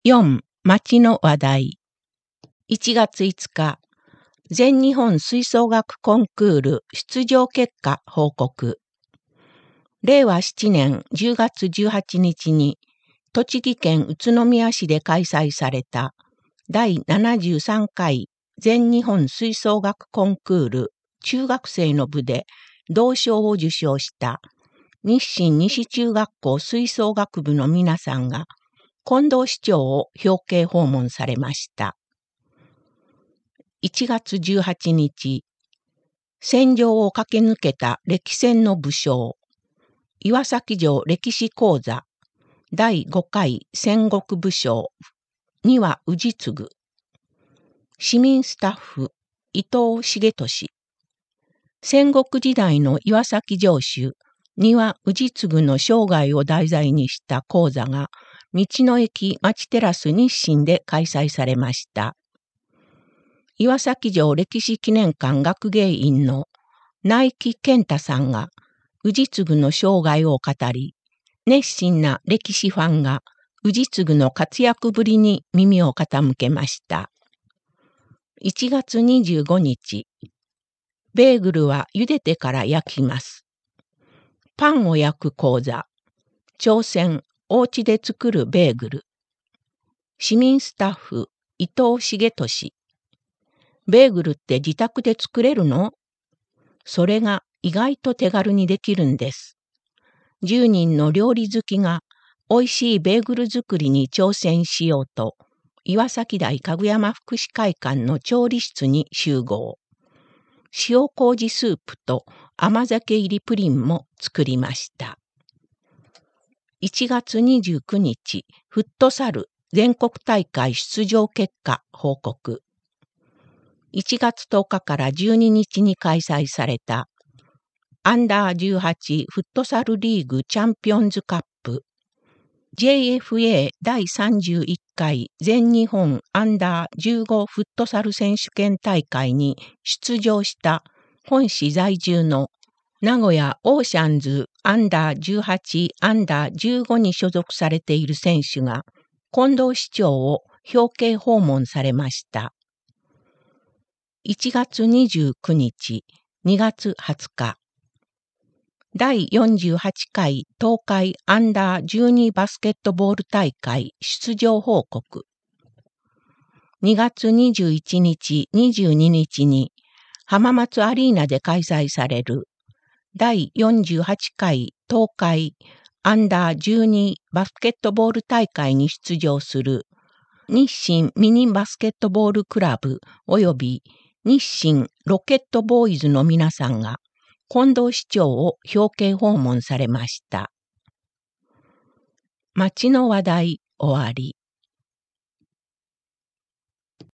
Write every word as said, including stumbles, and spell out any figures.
よん. 町の話題。いちがついつか、全日本吹奏楽コンクール出場結果報告。れいわななねんじゅうがつじゅうはちにちに、栃木県宇都宮市で開催されただいななじゅうさんかい全日本吹奏楽コンクール中学生の部で銅賞を受賞した日清西中学校吹奏楽部の皆さんが、近藤市長を表敬訪問されました。いちがつじゅうはちにち、戦場を駆け抜けた歴戦の武将、岩崎城歴史講座だいごかい戦国武将、丹羽氏次、市民スタッフ、伊藤重俊、戦国時代の岩崎城主、丹羽氏次の生涯を題材にした講座が、道の駅町テラス日清で開催されました。岩崎城歴史記念館学芸員の内木健太さんが氏次の生涯を語り、熱心な歴史ファンが氏次の活躍ぶりに耳を傾けました。いちがつにじゅうごにち、ベーグルは茹でてから焼きます。パンを焼く講座、挑戦、お家で作るベーグル。市民スタッフ、伊藤重俊。ベーグルって自宅で作れるの？それが意外と手軽にできるんです。じゅうにんの料理好きが美味しいベーグル作りに挑戦しようと、岩崎台かぐやま福祉会館の調理室に集合。塩麹スープと甘酒入りプリンも作りました。いちがつにじゅうくにち、フットサル全国大会出場結果報告。いちがつとおかからじゅうににちに開催されたアンダーじゅうはちフットサルリーグチャンピオンズカップ ジェイエフエー だいさんじゅういっかい全日本アンダーじゅうごフットサル選手権大会に出場した本市在住の名古屋オーシャンズアンダーじゅうはちアンダーじゅうごに所属されている選手が近藤市長を表敬訪問されました。いちがつにじゅうくにち、にがつはつか、だいよんじゅうはちかい東海アンダーじゅうにバスケットボール大会出場報告。にがつにじゅういちにち、にじゅうににちに浜松アリーナで開催されるだいよんじゅうはちかい東海アンダーじゅうにバスケットボール大会に出場する日清ミニバスケットボールクラブ及び日清ロケットボーイズの皆さんが近藤市長を表敬訪問されました。町の話題終わり。